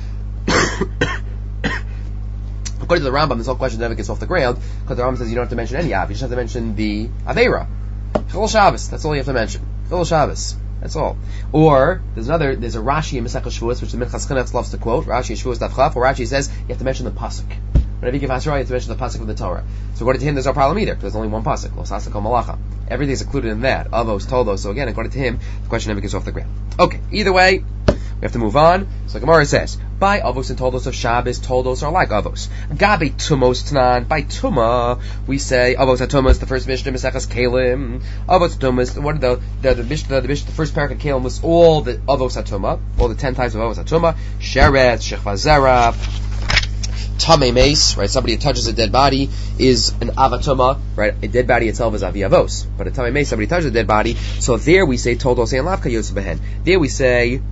According to the Rambam, this whole question never gets off the ground because the Rambam says you don't have to mention any Av. You just have to mention the Aveira. Chilul Shabbos. That's all you have to mention. Chilul Shabbos. That's all. Or there's another. There's a Rashi in Masechah Shavuos, which the Minchas Chinuch loves to quote. Rashi in Shavuos Daf Chaf, where Rashi says you have to mention the pasuk. Whenever you give Hasra, you have to mention the pasuk of the Torah. So according to him, there's no problem either. There's only one pasuk. Lo sasa kol malacha. Everything is included in that. Avos, Toldos. So again, according to him, the question never gets off the ground. Okay. Either way, we have to move on. So Gemara says, by Avos and Toldos of Shabbos, Toldos are like Avos. Gabi Tumos Tnan. By Tuma, we say Avos Atumas, the first Mishnah, Mesechas Kalim. Avos Atumas, what are the the the, Mishnah, the, Mishnah, the first parak of Kalim was all the Avos Atuma, all the ten types of Avos Atuma. Sheret, Shechva Zera, Tamei Mace, right? Somebody who touches a dead body is an Avatuma, right? A dead body itself is Avi Avos. But a Tamei Mace, somebody touches a dead body. So there we say Toldos and Lavka Yosef Behen. There we say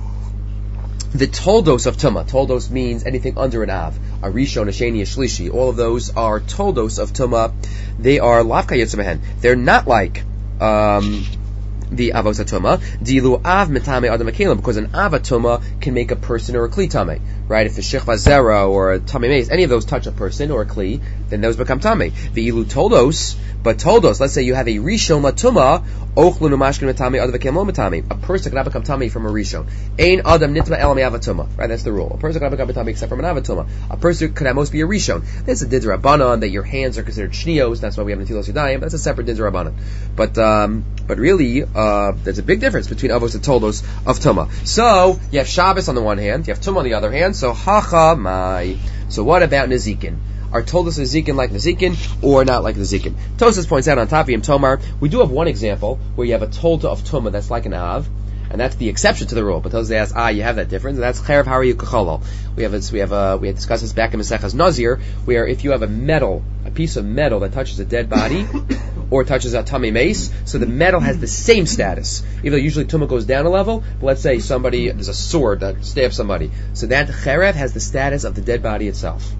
the Toldos of Tumah. Toldos means anything under an Av. A Rishon, a Sheni, a Shlishi. All of those are Toldos of Tumah. They are Lavka Yosef Behen. They're not like um, the Avos Atuma. Dilu Av Mitame Adam Akalim, because an Av Atuma can make a person or a Kli Tame. Right? If a Shechva Zera or a Tamei Mace, any of those touch a person or a Kli, then those become Tame. The Ilu Toldos, but Toldos, let's say you have a Rishon Latuma, Ochlun Umashkin Matame, Adam Akalim Matame. A person cannot become Tame from a Rishon. Ein Adam Nitma Elam Avatuma. Right? That's the rule. A person cannot become Tame except from an Avatuma. A person could at most be a Rishon. There's a Didra Rabbanan that your hands are considered Shnios, that's why we have Natilos Yadayim, that's a separate Didra Rabbanan. But, um, but really, uh, there's a big difference between Avos and Toldos of Tumah. So, you have Shabbos on the one hand, you have Tumah on the other hand, so Hacha Mai. So what about Nezikin? Are Toldos Nezikin like Nezikin, or not like Nezikin? Tosas points out on Tavim Tomar, we do have one example where you have a Tolda of Tumah that's like an Av, and that's the exception to the rule. But Tosas asks, ah, you have that difference, and that's Cherev Hari Kacholol. We have this, we have uh, we have discussed this back in Mesechas Nazir, where if you have a metal, a piece of metal that touches a dead body, or touches a Tamei Mace, so the metal has the same status. Even though usually Tumah goes down a level, but let's say somebody, there's a sword that stabs somebody. So that Cherev has the status of the dead body itself.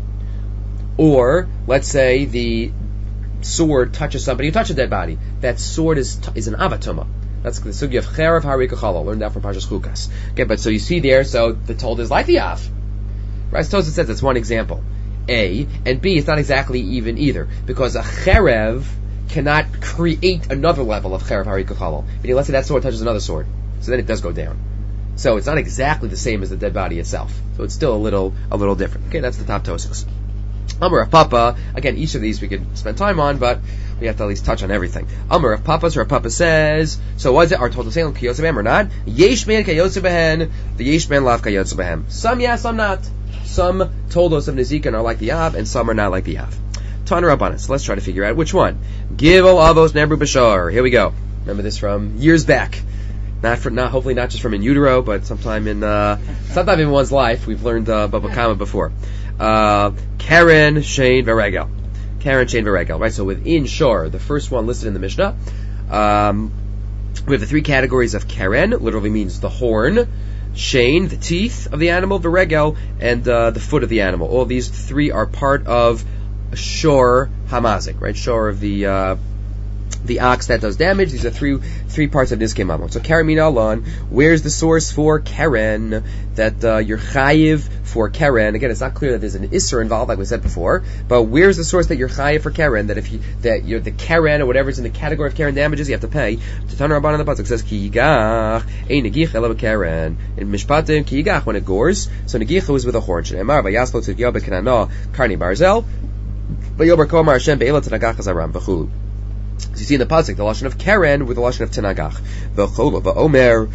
Or, let's say the sword touches somebody who touched a dead body. That sword is is an Avatuma. That's the sugya of Cherev Harikachala. Learned that from Parshas Chukas. Okay, but so you see there, so the told is like the Av. Right? So Tosafos says that's one example. A. And B, it's not exactly even either. Because a Cherev cannot create another level of Cherev Harikachala. Meaning, let's say that sword touches another sword. So then it does go down. So it's not exactly the same as the dead body itself. So it's still a little a little different. Okay, that's the top Tosafos. Amar of Papa, again, each of these we could spend time on, but we have to at least touch on everything. Amar of Papa, so Rav Papa says, so what is it? Are told the same kiyotze behem or not? Yesh man kiyotze behen, the yesh man lav kiyotze behem. Some yes, some not. Some toldos of Nezikin are like the Av, and some are not like the Av. Tan Rabbanan. So let's try to figure out which one. Givol avos nebru b'shar. Here we go. Remember this from years back. Not for, not hopefully not just from in utero, but sometime in uh, sometime in one's life. We've learned uh, Baba Kama before. Uh, Karen, Shane, Varegel. Karen, Shane, Varegel. Right. So within Shor, the first one listed in the Mishnah, um, we have the three categories of Karen. Literally means the horn. Shane, the teeth of the animal. Varegel, and uh, the foot of the animal. All these three are part of Shor Hamazik. Right. Shor of the uh, the ox that does damage. These are three three parts of Nizkei Mamon. So Karen Min Alon, where's the source for Karen? That uh, you're chayiv for Karen. Again, it's not clear that there's an Isser involved, like we said before. But where's the source that you're chayiv for Karen? That if you that you're the Karen or whatever's in the category of Karen damages, you have to pay. Tatan Rabban on the pasuk says ki yigach ein negich ela Karen. In Mishpatim ki yigach when it gores. So negicha was with a horn. Shneimar vayaslo tzivyo bekanano karni barzel. Vayober komar Hashem be'ela t'nagach hazaram v'chulu. So you see in the pasuk the lashon of Karen with the lashon of Tenagach, v'cholo v'omer,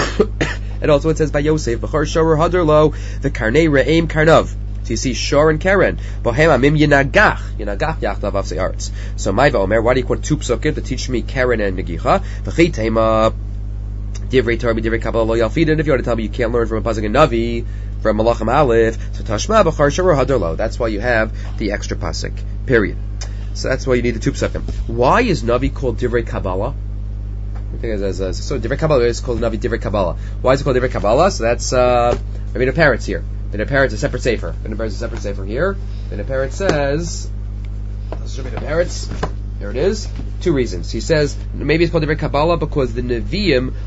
and also it says by Yosef v'chor shorer haderlo the karnei re'im karnav. So you see Shor and Karen, bohem amim yenagach yenagach yachtav avsei arts. So my v'omer, why do you quote two psukim to teach me Karen and Negicha? V'chitema divrei Torah divrei Kabbalah lo yalfid. And if you want to tell me you can't learn from a pasuk in Navi from Malachim Aleph, so tashma v'chor shorer haderlo. That's why you have the extra pasuk. Period. So that's why you need the two psukim. Why is Navi called Divrei Kabbalah? I think as, as, so Divrei Kabbalah is called Navi Divrei Kabbalah. Why is it called Divrei Kabbalah? So that's, uh, I mean, a parrot's here. Then a parrot's a separate sefer. Then a parrot's a separate sefer here. Then a parrot says, let's show me the parrots. There it is. Two reasons. He says, maybe it's called Divrei Kabbalah because the Nevi'im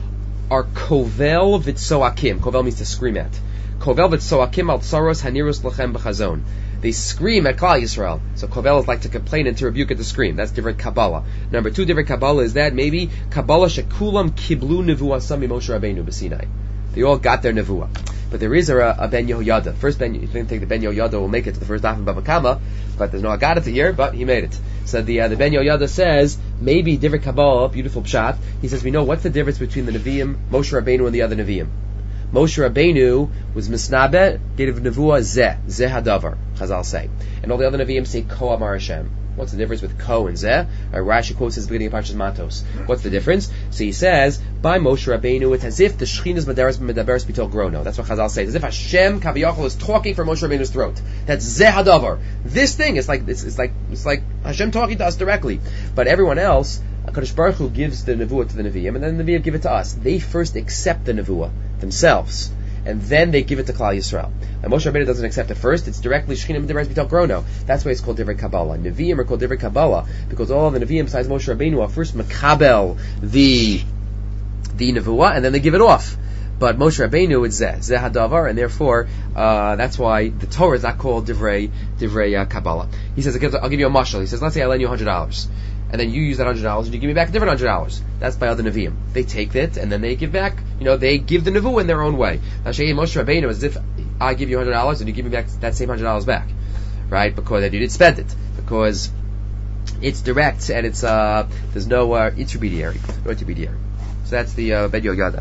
are kovel v'tzoakim. Kovel means to scream at. Kovel v'tzoakim al tsaros hanirus lachem b'chazon. They scream at Klal Yisrael. So kovel is like to complain and to rebuke at the scream. That's different Kabbalah. Number two, different Kabbalah is that maybe Kabbalah shekulam kiblu nevuah sami Moshe Rabbeinu b'Sinai. They all got their nevuah. But there is a, a Ben Yehoyada. First Ben, you didn't think the Ben Yehoyada will make it to the first daf in Bava Kama, but there's no Agadata here, but he made it. So the uh, the Ben Yehoyada says, maybe different Kabbalah, beautiful pshat. He says, we know what's the difference between the Nevi'im, Moshe Rabbeinu, and the other Nevi'im. Moshe Rabbeinu was misnabeh, gave nevuah zeh, zeh hadavar, Chazal say. And all the other Nevi'im say ko amar Hashem. What's the difference with ko and zeh? Or Rashi quotes his beginning of Parshas Matos. What's the difference? So he says, by Moshe Rabbeinu, it's as if the Shechina's medaberes medaberes bitul grono. That's what Chazal says. As if Hashem Kaviyachol is talking from Moshe Rabbeinu's throat. That's zeh hadavar. This thing is like it's, it's like it's like Hashem talking to us directly. But everyone else, HaKadosh Baruch Hu gives the nevuah to the Nevi'im, and then the Nevi'im give it to us. They first accept the nevuah themselves, and then they give it to Klal Yisrael. And Moshe Rabbeinu doesn't accept it first. It's directly Shechina Medaberes B'Tal Grono. That's why it's called Divrei Kabbalah. Nevi'im are called Divrei Kabbalah because all of the Nevi'im besides Moshe Rabbeinu are first makabel the the nevuah, and then they give it off. But Moshe Rabbeinu it's zeh zeh hadavar, and therefore uh, that's why the Torah is not called Divrei Divrei uh, Kabbalah. He says, I'll give you a mashal. He says, let's say I lend you a hundred dollars. And then you use that hundred dollars, and you give me back a different hundred dollars. That's by other neviim. They take it, and then they give back. You know, they give the nevuah in their own way. Now, Shei Moshe Rabbeinu is as if I give you hundred dollars, and you give me back that same hundred dollars back, right? Because you did spend it, because it's direct and it's uh, there's no uh, intermediary, no intermediary. So that's the uh, Ben Yehoyada.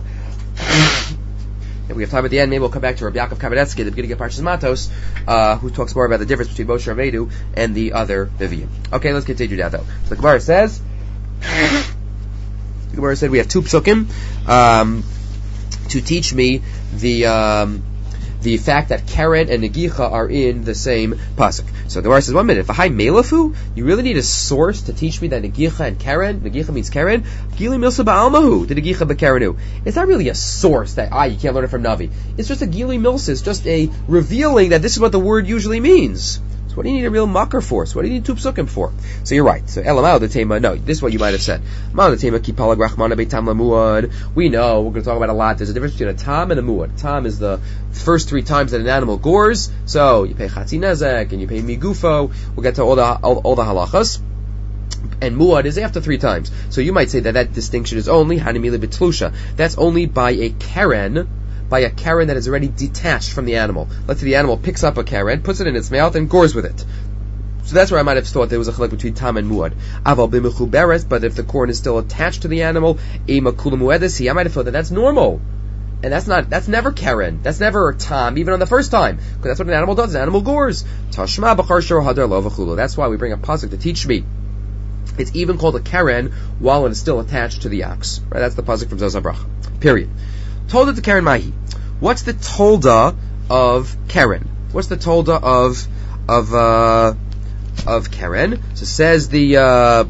If we have time at the end, maybe we'll come back to Rabbi Yaakov Kamenetsky at the beginning of Parshas Matos, uh, who talks more about the difference between Moshe Rabbeinu and the other Nevi'im. Okay, let's continue now, though. So the Gemara says, the Gemara said we have two psukim um, to teach me the um, the fact that Keren and Negicha are in the same pasuk. So the Gemara says, one minute, V'hai melafu? You really need a source to teach me that Negicha and Keren, Negicha means Keren, Gili milsa ba'almahu, the Negicha b'Kerenu. It's not really a source that, ah, you can't learn it from Navi. It's just a Gili milsa, it's just a revealing that this is what the word usually means. So what do you need a real makar for? So what do you need two psukim for? So you're right. So elamao the tema, no, this is what you might have said. Mao the tema kipalag rachmana beitam lamuad. We know, we're going to talk about a lot, there's a difference between a tam and a muad. Tam is the first three times that an animal gores, so you pay chatzi nezek, and you pay migufo, we'll get to all the, all, all the halachas. And muad is after three times. So you might say that that distinction is only hanimila bitlusha. That's only by a keren, by a keren that is already detached from the animal. Let's say the animal picks up a keren, puts it in its mouth, and gores with it. So that's where I might have thought there was a chalak between tam and muad. Aval b'mechuberes, but if the corn is still attached to the animal, ema kula muedesi, I might have thought that that's normal. And that's not, that's never keren. That's never tam, even on the first time. Because that's what an animal does. An animal gores. Tashma b'char shor hadar lo v'chulu. That's why we bring a pasuk to teach me. It's even called a keren while it is still attached to the ox. Right? That's the pasuk from Zos HaBracha. Period. Tolda to Keren Mahi. What's the tolda of Keren? What's the tolda of of uh, of Keren? So says the uh,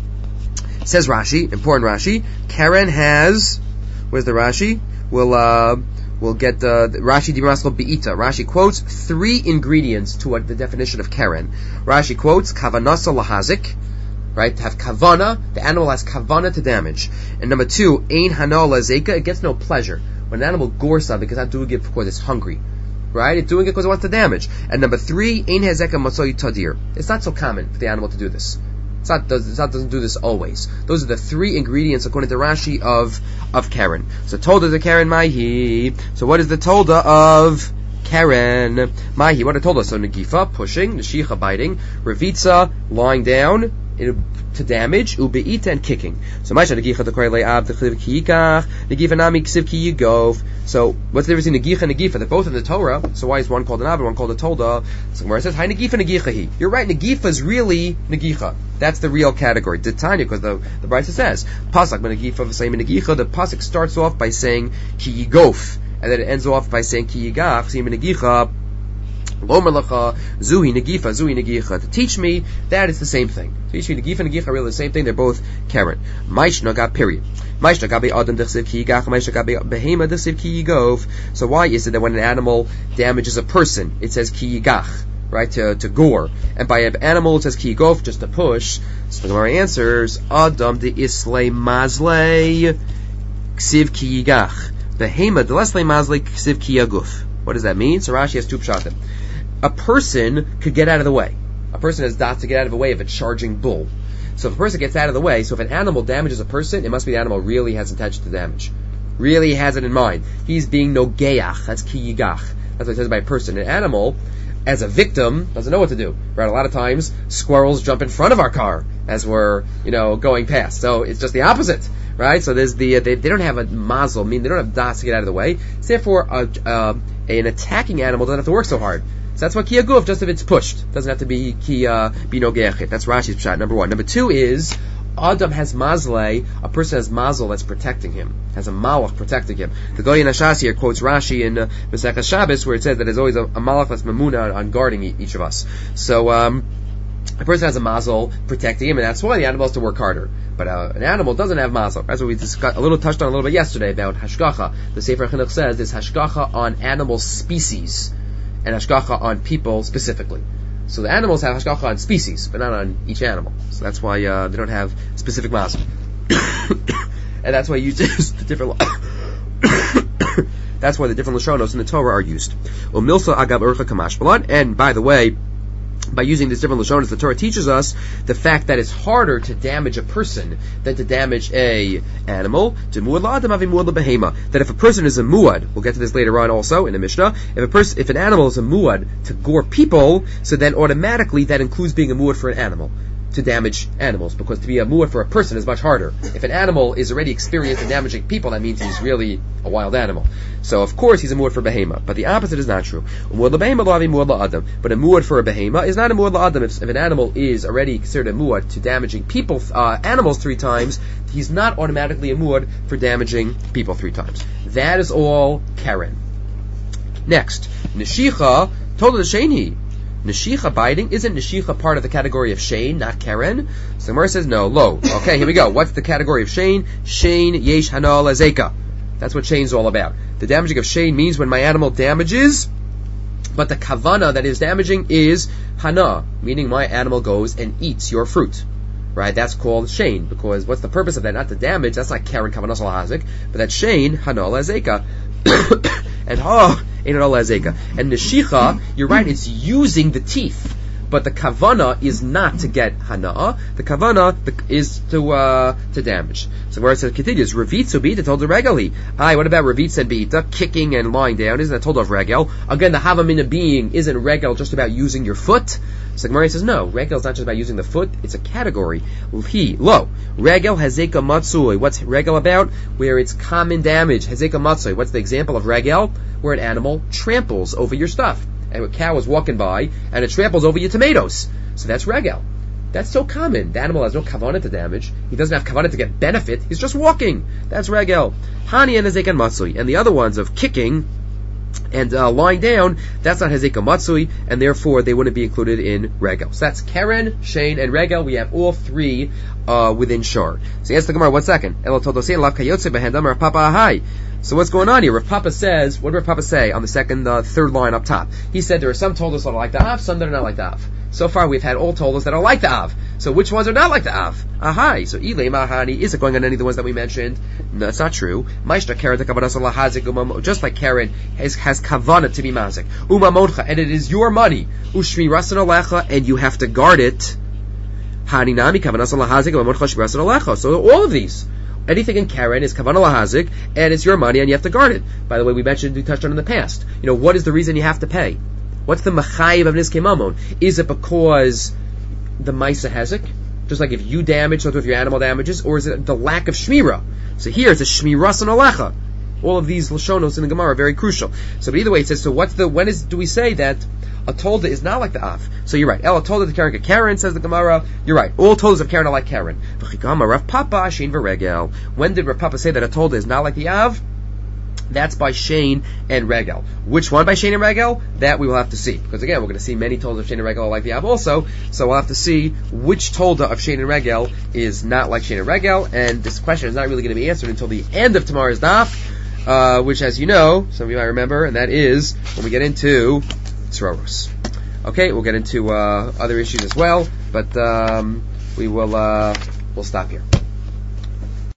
says Rashi, important Rashi. Keren has, where's the Rashi? We'll uh, we'll get uh, Rashi Dimaslo Beita. Rashi quotes three ingredients to what the definition of Keren. Rashi quotes Kavanasa Lahazik. Right, to have kavana, the animal has kavana to damage. And number two, ein hana lazeka, it gets no pleasure. When an animal gores something, it's not doing it because it's hungry. Right? It's doing it because it wants to damage. And number three, ein hezeka matzoi tadir. It's not so common for the animal to do this. It's not, does, it's not doesn't do this always. Those are the three ingredients according to Rashi of of Keren. So tolda the Keren Mahi. So what is the tolda of Keren Mahi? What it told us? So Negifa, pushing, Neshicha, biting, Revitza, lying down, to damage, ubeita, and kicking. So Maisha Negicha the Korei Le'ab the Chliv Kiyikach Negifa Nami Ksiv Kiyigov. So what's the difference between Negicha and Negifa? They're both in the Torah. So why is one called an Ab and one called a Tolda? So where it says Hi Negifa Negicha He. You're right. Negifa is really Negicha. That's the real category. Titania, because the the Brisa says Pasuk Negifa v'Sayim Negicha. The Pasuk starts off by saying Kiyigof, and then it ends off by saying Kiyigach Sayim Negicha. Zuhi Negifa, Zuhi Negicha. To teach me that it's the same thing. To teach me Negifa and Negicha are really the same thing. They're both Keren. Maishnaga, period. Maishnaga be Adam dechsiv kiyigach, Maishnaga be behema dechsiv kiyigov. So why is it that when an animal damages a person, it says kiyigach, right, to, to gore, and by an animal it says kiyigov, just to push? So the Gemara answers, Adam de islay mazlay. ksiv ki yigach. Behema delesle mazle ksiv ki yaguf. What does that mean? So Rashi has two pshatim. A person could get out of the way. A person has dot to get out of the way of a charging bull. So if a person gets out of the way, so if an animal damages a person, it must be the animal really has intention to damage. Really has it in mind. He's being nogeach. That's ki yigach. That's what it says by a person. An animal, as a victim, doesn't know what to do. Right? A lot of times, squirrels jump in front of our car as we're, you know, going past. So it's just the opposite. Right? So there's the, uh, they, they don't have a mazel, meaning they don't have das to get out of the way. So therefore, uh, uh, an attacking animal doesn't have to work so hard. So that's why ki yaguf, just if it's pushed. Doesn't have to be ki, uh, be nogeach. That's Rashi's pshat, number one. Number two is, Adam has mazle, a person has mazel that's protecting him, has a malach protecting him. The Goyen Ashas here quotes Rashi in uh, Masechah Shabbos, where it says that there's always a, a malach that's mamuna on, on guarding e- each of us. So, um, a person has a mazel protecting him, and that's why the animal has to work harder. But uh, an animal doesn't have mazel. That's what we discussed, a little touched on a little bit yesterday about hashgacha. The Sefer Chinuch says there's hashgacha on animal species, and hashgacha on people specifically. So the animals have hashgacha on species, but not on each animal. So that's why uh, they don't have specific mazel. And that's why you use the different. That's why the different lashonos in the Torah are used. Umilsa agab urcha kamash balad. And by the way, by using these different lashonos, the Torah teaches us the fact that it's harder to damage a person than to damage a animal. That if a person is a muad, we'll get to this later on also in the Mishnah. If a person, if an animal is a muad to gore people, so then automatically that includes being a muad for an animal to damage animals, because to be a muad for a person is much harder. If an animal is already experienced in damaging people, that means he's really a wild animal. So of course he's a muad for behema, but the opposite is not true. But a muad for a behema is not a muad la'adam. If, if an animal is already considered a muad to damaging people, uh, animals three times, he's not automatically a muad for damaging people three times. That is all Karen. Next, Nishicha told the Sheni. Neshicha biting, isn't Neshicha part of the category of Shane, not Karen? So Gemara says no, lo. Okay, here we go. What's the category of Shane? Shane yesh hana lazeka. That's what Shane's all about. The damaging of Shane means when my animal damages, but the kavana that is damaging is hana, meaning my animal goes and eats your fruit. Right? That's called Shane, because what's the purpose of that? Not to damage, that's not Karen kavanas lahazik, but that's Shane hana lazeka. And oh, ain't it all lazeka. And neshicha, you're right, it's using the teeth. But the kavana is not to get hana'ah. The kavana is to uh, to damage. So where it says continues, Ravitzu beita told the regali. Aye, what about Ravitz and beita? Kicking and lying down, isn't that told of regel? Again, the havamina being, isn't regel just about using your foot? So Gemara says no, regel is not just about using the foot, it's a category. He, lo, regel hazeka matsui. What's regel about? Where it's common damage. Hazeka matsui. What's the example of regel? Where an animal tramples over your stuff. And a cow is walking by, and it tramples over your tomatoes. So that's regel. That's so common. The animal has no kavanah to damage. He doesn't have kavanah to get benefit. He's just walking. That's regel. Hani and hazeka matsui. And the other ones of kicking and uh, lying down, that's not hazeka matsui, and therefore they wouldn't be included in regel. So that's Karen, Shane, and regel. We have all three uh, within shar. So yes, the Gemara, one second. Elo todosei lav kayotze behendam Rav Papa ahai. So what's going on here? Rav Papa says, what did Rav Papa say on the second, uh, third line up top? He said there are some toldos that are like the Av, some that are not like the Av. So far we've had all toldos that are like the Av. So which ones are not like the Av? Ahai. So Ilay Mahani, is it going on any of the ones that we mentioned? No, it's not true. Maishta Karen Hazik, just like Karen has, has kavanah to be mazik. Umamoncha, and it is your money. Ushmi Rasan Alecha, and you have to guard it. Haninami Kavanah Hazik, Umamoncha Shmi Rasan Alecha. So all of these. Anything in Karen is kavanah lahazik, and it's your money, and you have to guard it. By the way, we mentioned, we touched on in the past. You know, what is the reason you have to pay? What's the machayiv of niskei mamon? Is it because the maisa hezik, just like if you damage, so if your animal damages, or is it the lack of shmira? So here it's a shmiras and alecha. All of these lashonos in the Gemara are very crucial. So, but either way, it says, so what's the, when is, do we say that a tolda is not like the Av? So you're right. El, a tolda the Karen, Karen, says the Gemara. You're right. All toldas of Karen are like Karen. Rav Papa, Shane v'regel. When did Rav Papa say that a tolda is not like the Av? That's by Shane and Regel. Which one by Shane and Regel? That we will have to see. Because again, we're going to see many toldas of Shane and Regel are like the Av also. So we'll have to see which tolda of Shane and Regel is not like Shane and Regel. And this question is not really going to be answered until the end of tomorrow's daf. Uh, which, as you know, some of you might remember, and that is when we get into Tzroros. Okay, we'll get into uh, other issues as well, but um, we will uh, we'll stop here.